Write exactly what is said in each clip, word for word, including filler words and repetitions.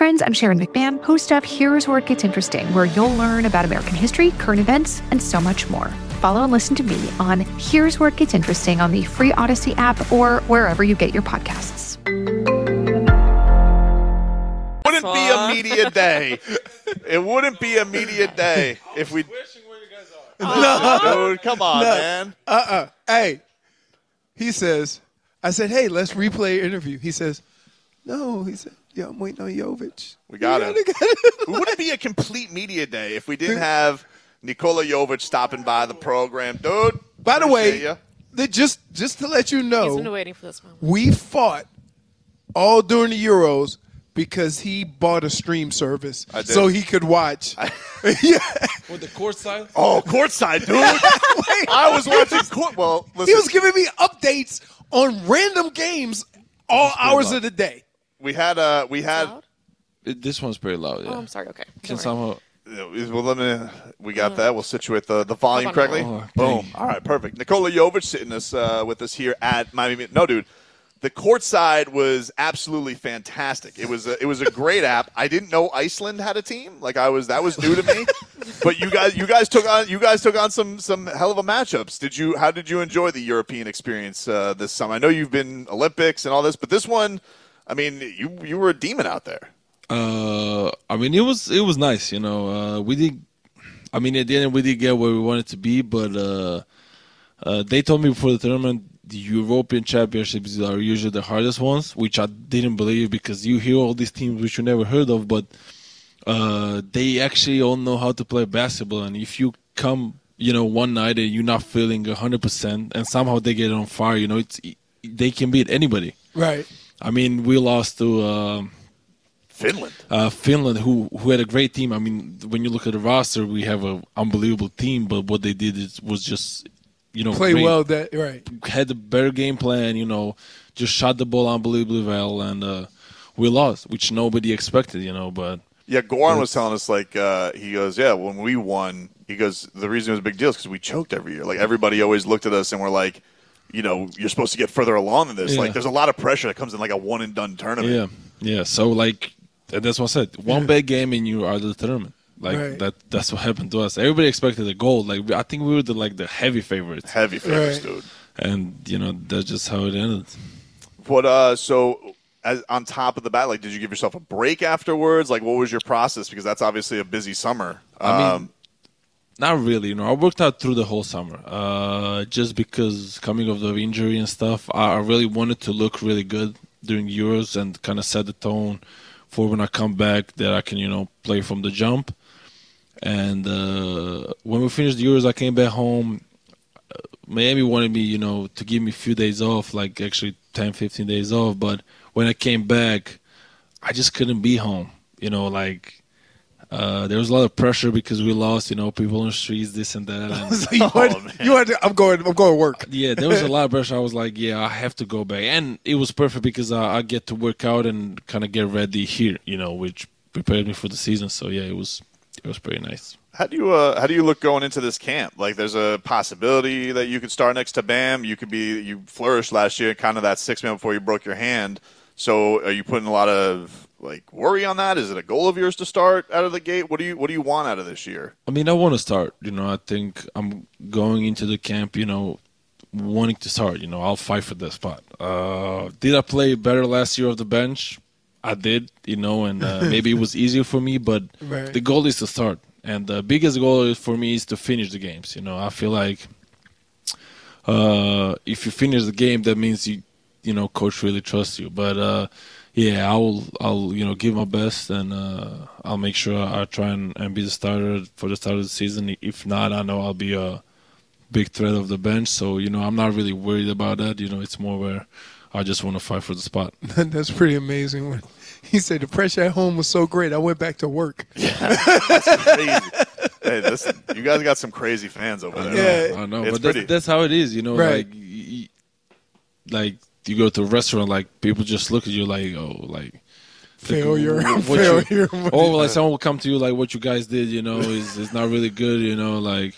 friends, I'm Sharon McMahon, host of Here's Where It Gets Interesting, where you'll learn about American history, current events, and so much more. Follow and listen to me on Here's Where It Gets Interesting on the free Odyssey app or wherever you get your podcasts. Wouldn't be a media day. It wouldn't be a media day if we. No. Dude, come on, No. man. Uh-uh. Hey, he says, I said, hey, let's replay interview. He says, no. He said, yeah, I'm waiting on Jovic. We got We it. gotta get it. It wouldn't be a complete media day if we didn't have Nikola Jovic stopping by the program. Dude, By the appreciate way, ya. that just just to let you He's been know, waiting for this moment. we fought all during the Euros because he bought a stream service I did. so he could watch. Yeah. With the court side? Oh, courtside, dude. I was watching court. Well, listen, He was giving me updates on random games all hours loud. of the day. we had uh, we had. Loud? It, this one's pretty loud, yeah. Oh, I'm sorry. Okay. Can Sorry. somehow... Well, let me, we got that. We'll situate the, the volume Hold on. correctly. Oh, Boom. dang. All right, perfect. Nikola Jovic sitting us uh, with us here at Miami. No, dude, the courtside was absolutely fantastic. It was a, it was a great app. I didn't know Iceland had a team. Like I was that was new to me. But you guys you guys took on you guys took on some some hell of a matchups. Did you? How did you enjoy the European experience uh, this summer? I know you've been Olympics and all this, but this one, I mean, you you were a demon out there. Uh, I mean, it was it was nice, you know. Uh, we did, I mean, at the end we did get where we wanted to be, but uh, uh, they told me before the tournament the European Championships are usually the hardest ones, which I didn't believe because you hear all these teams which you never heard of, but uh, they actually all know how to play basketball, and if you come, you know, one night and you're not feeling one hundred percent, and somehow they get on fire, you know, it's they can beat anybody. Right. I mean, we lost to. Uh, Finland. Uh, Finland, who who had a great team. I mean, when you look at the roster, we have an unbelievable team. But what they did is, was just, you know, Play great. well. That right. Had a better game plan. You know, just shot the ball unbelievably well, and uh, we lost, which nobody expected. You know, but Yeah, Goran was telling us, like, uh, he goes, yeah, when we won, he goes, the reason it was a big deal is because we choked every year. Like, everybody always looked at us and were like, you know, you're supposed to get further along than this. Yeah. Like, there's a lot of pressure that comes in, like, a one-and-done tournament. yeah, yeah. So like, that's what I said. One bad game and you are the tournament. Like Right. that. That's what happened to us. Everybody expected a gold. Like I think we were the like the heavy favorites, Heavy favorites, Right. dude. and you know that's just how it ended. What, uh, so, as, on top of the bat, like, did you give yourself a break afterwards? Like, what was your process? Because that's obviously a busy summer. I mean, Um, Not really, you know. I worked out through the whole summer, uh, just because coming off the injury and stuff. I, I really wanted to look really good during Euros and kind of set the tone for when I come back that I can, you know, play from the jump. And uh, when we finished the Euros, I came back home. Uh, Miami wanted me, you know, to give me a few days off, like actually ten, fifteen days off. But when I came back, I just couldn't be home, you know, like. Uh, there was a lot of pressure because we lost, you know, people on the streets, this and that. And So you had, you had to, I'm going. I'm going to work. yeah, there was a lot of pressure. I was like, yeah, I have to go back. And it was perfect because I, I get to work out and kind of get ready here, you know, which prepared me for the season. So, yeah, it was it was pretty nice. How do you uh, how do you look going into this camp? Like, there's a possibility that you could start next to Bam. You could be you flourished last year, kind of that six man before you broke your hand. So, are you putting a lot of like worry on that? Is it a goal of yours to start out of the gate? What do you what do you want out of this year? I mean, I want to start. You know, I think I'm going into the camp, you know, wanting to start. You know, I'll fight for that spot. Uh, did I play better last year off the bench? I did, you know, and uh, maybe it was easier for me, but Right. the goal is to start. And the biggest goal is for me is to finish the games. You know, I feel like uh, if you finish the game, that means you, you know, coach really trusts you. But uh, yeah, I'll, I'll, you know, give my best, and uh, I'll make sure I try and, and be the starter for the start of the season. If not, I know I'll be a big threat of the bench. So you know, I'm not really worried about that. You know, it's more where I just want to fight for the spot. That's pretty amazing. When he said the pressure at home was so great, I went back to work. Crazy. Hey, this, you guys got some crazy fans over there. Yeah. I know, It's but that's, pretty- that's how it is, you know. Right. Like, y- y- like you go to a restaurant, like people just look at you like, oh, like Failure. Like, what you- Failure. or like someone will come to you like, what you guys did, you know, is is not really good, you know. Like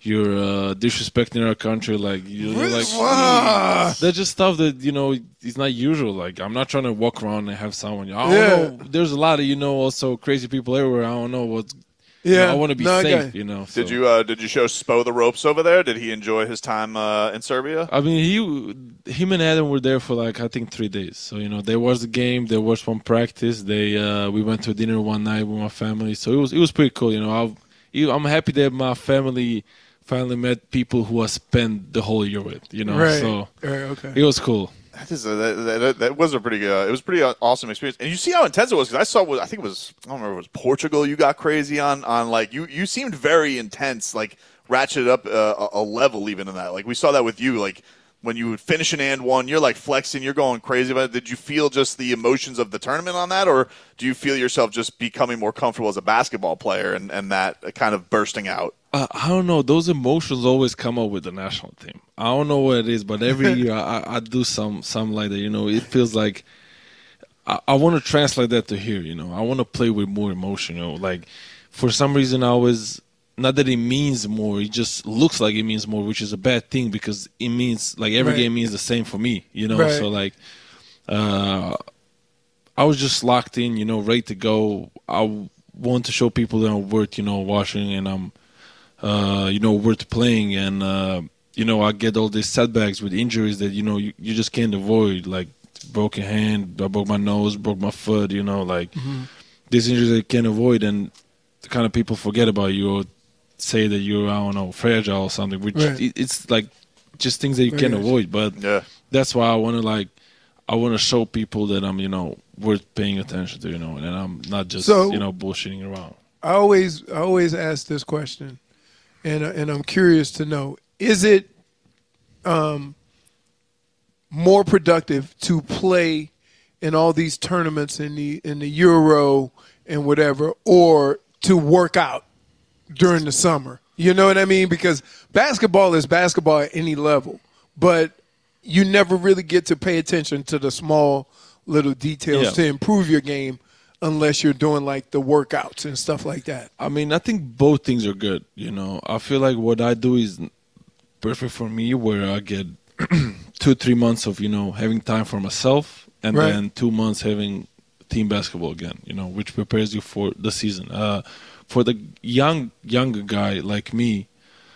you're uh, disrespecting our country. Like you're like Wow. that's just stuff that you know is not usual. Like I'm not trying to walk around and have someone. I don't Yeah. know. There's a lot of you know also crazy people everywhere. I don't know what's. Yeah, You know, I want to be no, I safe. got it. You know. Did so. you uh, did you show Spo the ropes over there? Did he enjoy his time uh, in Serbia? I mean, he, him and Adam were there for like I think three days. So you know, there was the game, there was one practice. They uh, we went to dinner one night with my family. So it was it was pretty cool. You know, I, I'm happy that my family finally met people who I spent the whole year with. You know, Right. so Right, okay. it was cool. That, is a, that, that, that was a pretty good. It was a pretty awesome experience, and you see how intense it was. Because I saw, I think it was, I don't remember, it was Portugal. You got crazy on, on like you, you seemed very intense, like ratcheted up uh, a, a level even in that. Like we saw that with you, like when you would finish an and one, you're like flexing, you're going crazy about it. Did you feel just the emotions of the tournament on that, or do you feel yourself just becoming more comfortable as a basketball player and, and that kind of bursting out? Uh, I don't know. Those emotions always come up with the national team. I don't know what it is, but every year I, I do some some like that. You know, it feels like I, I want to translate that to here. You know, I want to play with more emotion. You know, like for some reason I always not that it means more. It just looks like it means more, which is a bad thing because it means like every Right. game means the same for me. You know, Right. so like uh, I was just locked in. You know, ready to go. I want to show people that I'm worth you know watching and I'm. Uh, you know, worth playing, and uh, you know, I get all these setbacks with injuries that you know you, you just can't avoid, like broken hand, I broke my nose, broke my foot. You know, like Mm-hmm. these injuries that you can't avoid, and the kind of people forget about you or say that you're I don't know fragile or something. Which Right. it, it's like just things that you Very can't nice. avoid. But Yeah. that's why I want to like I want to show people that I'm you know worth paying attention to. You know, and I'm not just So- you know bullshitting around. I always I always ask this question, and uh, and I'm curious to know: is it um, more productive to play in all these tournaments in the in the Euro and whatever, or to work out during the summer? You know what I mean? Because basketball is basketball at any level, but you never really get to pay attention to the small little details Yeah. to improve your game unless you're doing like the workouts and stuff like that. I mean, I think both things are good. You know, I feel like what I do is perfect for me, where I get two, three months of you know having time for myself, and Right. then two months having team basketball again. You know, which prepares you for the season. Uh, for the young younger guy like me,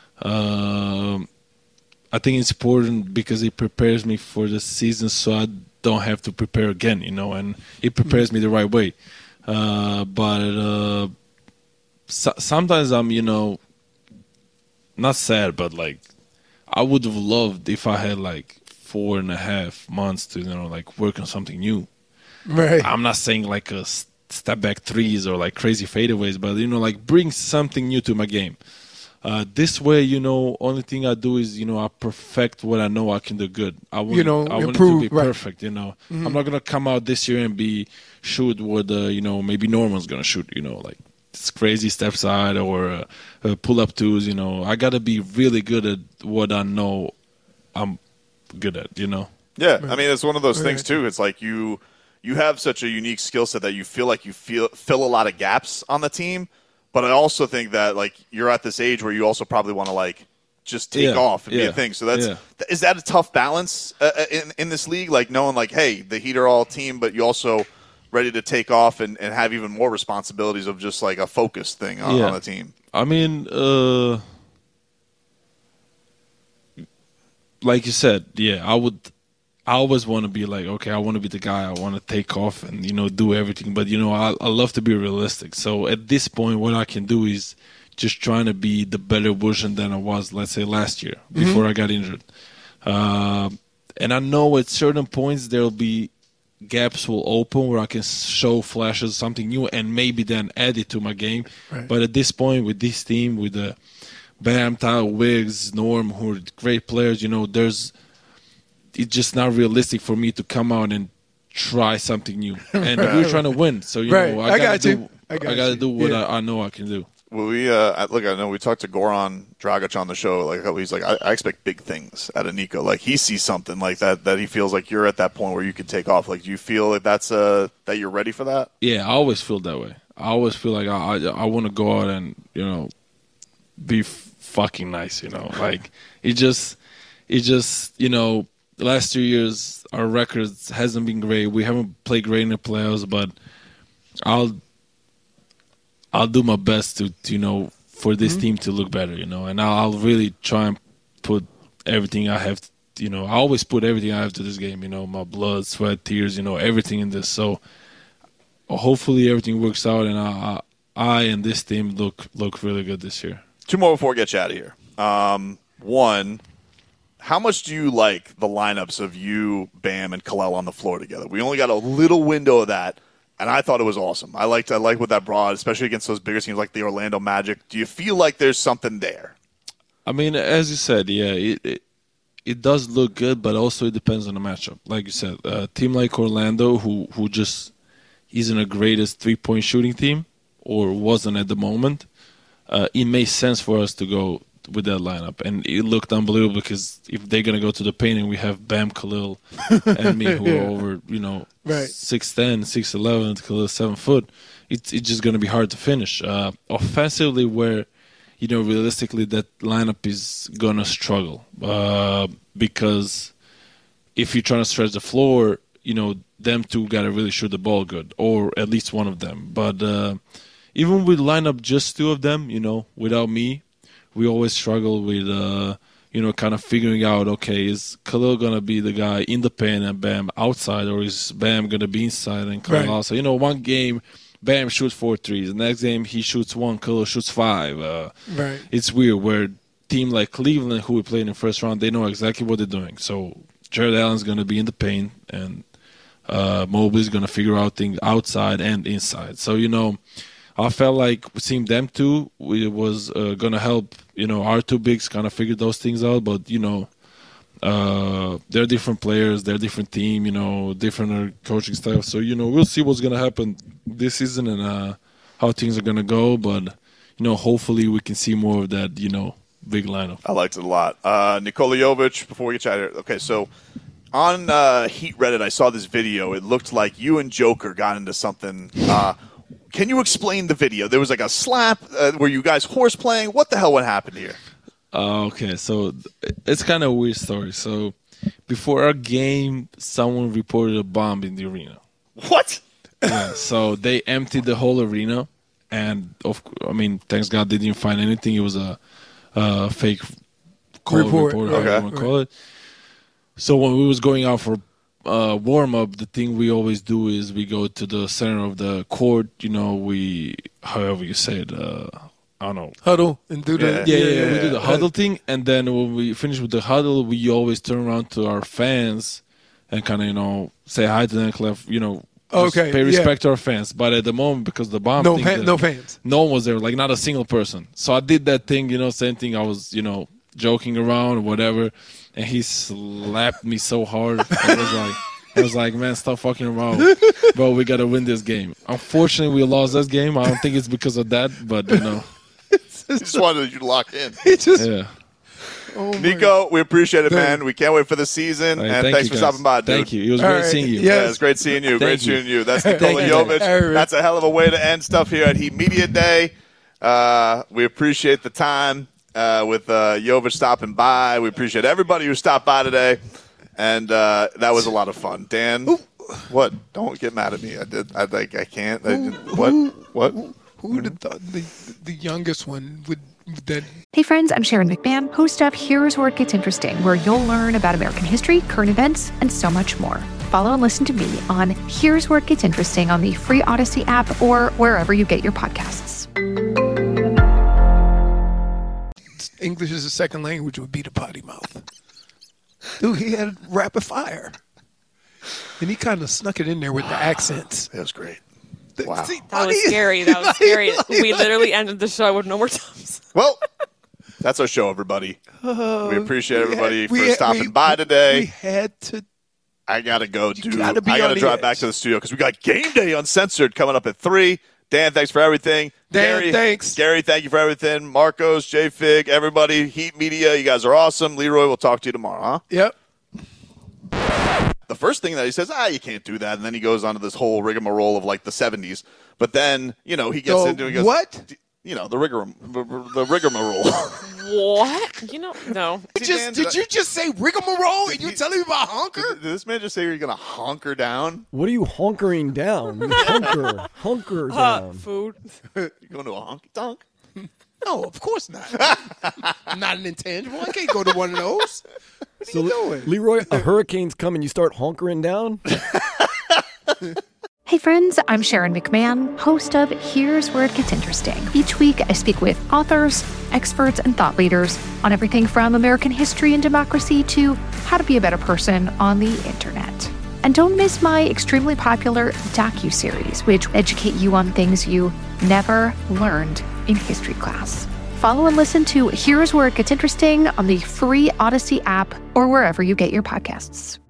um I think it's important because it prepares me for the season, so I don't have to prepare again. You know, and it prepares me the right way. Uh, but uh, so, sometimes I'm, you know, not sad, but like I would have loved if I had like four and a half months to, you know, like work on something new. Right. I'm not saying like a s- step back threes or like crazy fadeaways, but you know, like bring something new to my game. Uh, this way, you know, only thing I do is, you know, I perfect what I know I can do good. I want, You know, I want improve, it to be right. perfect. You know, I'm not gonna come out this year and be shoot what uh, you know maybe Norman's gonna shoot. You know, like it's crazy step side or uh, uh, pull up twos. You know, I gotta be really good at what I know I'm good at. You know. Yeah, I mean it's one of those Right. things too. It's like you you have such a unique skill set that you feel like you feel fill a lot of gaps on the team. But I also think that like you're at this age where you also probably want to like just take Yeah, off and be yeah, a thing. So that's yeah. th- is that a tough balance uh, uh, in in this league? Like knowing like, hey, the Heat are all team, but you also ready to take off and, and have even more responsibilities of just like a focus thing on, Yeah. on the team. I mean, uh, like you said, yeah, I would. I always want to be like, okay, I want to be the guy. I want to take off and you know do everything. But you know, I, I love to be realistic. So at this point, what I can do is just trying to be the better version than I was, let's say, last year before I got injured. Uh, and I know at certain points there'll be gaps will open where I can show flashes of something new and maybe then add it to my game. Right. But at this point, with this team, with the Bam, Tyler, Wiggs, Norm, who are great players, you know, there's it's just not realistic for me to come out and try something new. And we're trying to win, so you Right. know, I I, got gotta you. do, I got gotta you. do what Yeah. I, I know I can do. Well, we uh, I- look. I know we talked to Goran Dragic on the show. Like he's like, I, I expect big things out of Nico. Like he sees something like that that he feels like you're at that point where you can take off. Like, do you feel like that's uh that you're ready for that? Yeah, I always feel that way. I always feel like I I, I want to go out and you know be f- fucking nice, you know. Like it just, it just, you know, the last two years our records hasn't been great. We haven't played great in the playoffs, but I'll, I'll do my best to, to you know, for this mm-hmm. team to look better, you know, and I'll, I'll really try and put everything I have. To, you know, I always put everything I have to this game. You know, my blood, sweat, tears. You know, everything in this. So hopefully everything works out, and I, I and this team look look really good this year. Two more before we get you out of here. Um, one, how much do you like the lineups of you, Bam, and Khalil on the floor together? We only got a little window of that, and I thought it was awesome. I liked I liked what that brought, especially against those bigger teams like the Orlando Magic. Do you feel like there's something there? I mean, as you said, yeah, it it, it does look good, but also it depends on the matchup. Like you said, a team like Orlando, who who just isn't the greatest three-point shooting team, or wasn't at the moment, uh, it makes sense for us to go with that lineup. And it looked unbelievable because if they're going to go to the paint and we have Bam, Khalil, and me who yeah. are over, you know, right. six ten, six eleven, Khalil seven foot, it's, it's just going to be hard to finish. Uh, offensively, where, you know, realistically that lineup is going to struggle uh, because if you're trying to stretch the floor, you know, them two got to really shoot the ball good, or at least one of them. But uh, even with lineup just two of them, you know, without me, we always struggle with, uh, you know, kind of figuring out, okay, is Khalil going to be the guy in the paint and Bam outside, or is Bam going to be inside and Khalil right. outside? You know, one game, Bam shoots four threes. The next game, he shoots one, Khalil shoots five. Uh, right. It's weird where team like Cleveland, who we played in the first round, they know exactly what they're doing. So Jared Allen's going to be in the paint, and uh, Mobley's going to figure out things outside and inside. So, you know, I felt like seeing them two it was uh, going to help, you know, our two bigs kind of figure those things out. But, you know, uh, they're different players, they're different team, you know, different coaching staff. So, you know, we'll see what's going to happen this season and uh, how things are going to go. But, you know, hopefully we can see more of that, you know, big lineup. I liked it a lot. Uh, Nikola Jovic, before we get you out of here. Okay, so on uh, Heat Reddit, I saw this video. It looked like you and Joker got into something. Uh, can you explain the video? There was like a slap. Uh, were you guys horse playing? What the hell what happened here? Uh, okay, so it's kind of a weird story. So before our game, someone reported a bomb in the arena. What? Yeah, so they emptied the whole arena, and of I mean, thanks God they didn't find anything. It was a, a fake call report, report, okay. however you want to call it. So when we was going out for uh, warm up, the thing we always do is we go to the center of the court. You know, we however you say it. Uh, I don't know. Huddle and do the Yeah, yeah, yeah, yeah. We do the huddle thing, and then when we finish with the huddle, we always turn around to our fans and kind of, you know, say hi to them, Clef, you know, okay, pay respect yeah. to our fans. But at the moment, because the bomb no thing, fan, the, no fans, no one was there, like not a single person. So I did that thing, you know, same thing. I was, you know, joking around or whatever, and he slapped me so hard. I was like. I was like, man, stop fucking around. Bro, we got to win this game. Unfortunately, we lost this game. I don't think it's because of that, but, you know. Just wanted you to lock in. just, Yeah. oh Nico, we appreciate it, Thank man. We can't wait for the season, Right, and thank thanks you, for guys. stopping by, dude. Thank you. It was All great right. seeing you. Yeah. Yeah, it's great seeing you. Great Thank you. seeing you. That's Nikola Thank you. Jovic. All right. That's a hell of a way to end stuff here at Heat Media Day. Uh, we appreciate the time uh, with uh, Jovic stopping by. We appreciate everybody who stopped by today, and uh, that was a lot of fun. Dan, what? Don't get mad at me. I did. I like. I can't. I did, what? What? Who would have thought the the youngest one would that? Hey friends, I'm Sharon McMahon, host of Here's Where It Gets Interesting, where you'll learn about American history, current events, and so much more. Follow and listen to me on Here's Where It Gets Interesting on the free Odyssey app or wherever you get your podcasts. English as a second language would be the potty mouth. Dude, he had rapid fire. And he kind of snuck it in there with the accents. That was great. The- Wow. see, That was buddy, scary. That was like- scary. like- We literally ended the show with no more times. Well, that's our show, everybody. We appreciate we everybody had- for we had- stopping we- by today. We had to. I gotta go, dude. gotta be I gotta on the drive edge. back to the studio because we got Game Day Uncensored coming up at three. Dan, thanks for everything. Dan, Gary, thanks. Gary, thank you for everything. Marcos, J Fig, everybody, Heat Media, you guys are awesome. Leroy, we'll talk to you tomorrow, huh? Yep. The first thing that he says, ah, you can't do that, and then he goes on to this whole rigmarole of like the seventies. But then, you know, he gets So into it. He goes, what? You know, the rigor, the rigmarole. What? You know, no. You just, did you just say rigmarole and you telling me about honker? Did, did this man just say you're going to honker down? What are you honkering down? You hunker. Hunker Uh, down. food. You going to a honky tonk? No, of course not. Not an intangible. I can't go to one of those. What are So, you doing? Leroy, a hurricane's coming. You start honkering down? Hey friends, I'm Sharon McMahon, host of Here's Where It Gets Interesting. Each week, I speak with authors, experts, and thought leaders on everything from American history and democracy to how to be a better person on the internet. And don't miss my extremely popular docuseries, which educate you on things you never learned in history class. Follow and listen to Here's Where It Gets Interesting on the free Odyssey app or wherever you get your podcasts.